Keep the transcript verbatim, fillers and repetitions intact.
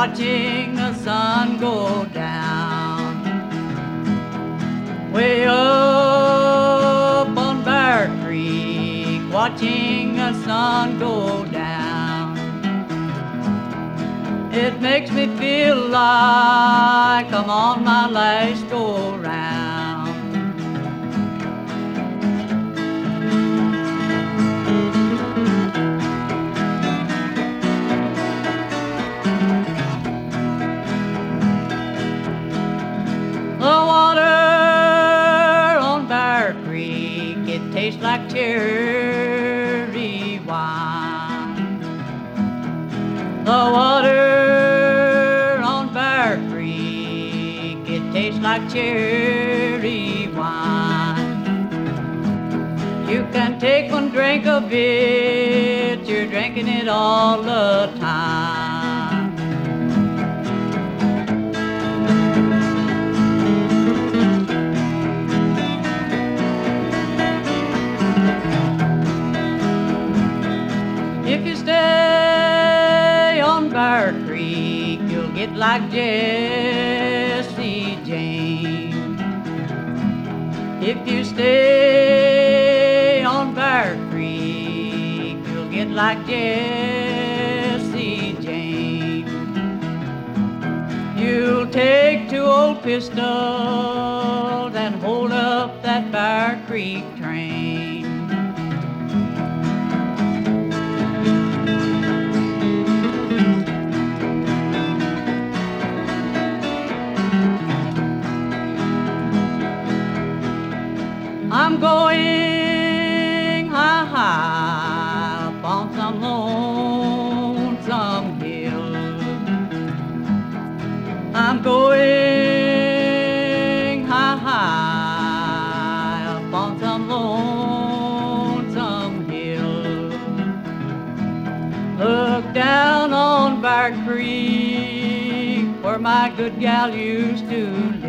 watching the sun go down. Way up on Bear Creek, watching the sun go down. It makes me feel like I'm on my last go round. The water on Bear Creek, it tastes like cherry wine. The water on Bear Creek, it tastes like cherry wine. You can take one drink of it, you're drinking it all the time. If you stay on Bear Creek, you'll get like Jesse James. If you stay on Bear Creek, you'll get like Jesse James. You'll take two old pistols and hold up that Bear Creek train. I'm going high, high up on some lonesome hill. I'm going high, high up on some lonesome hill. Look down on Bear Creek where my good gal used to live.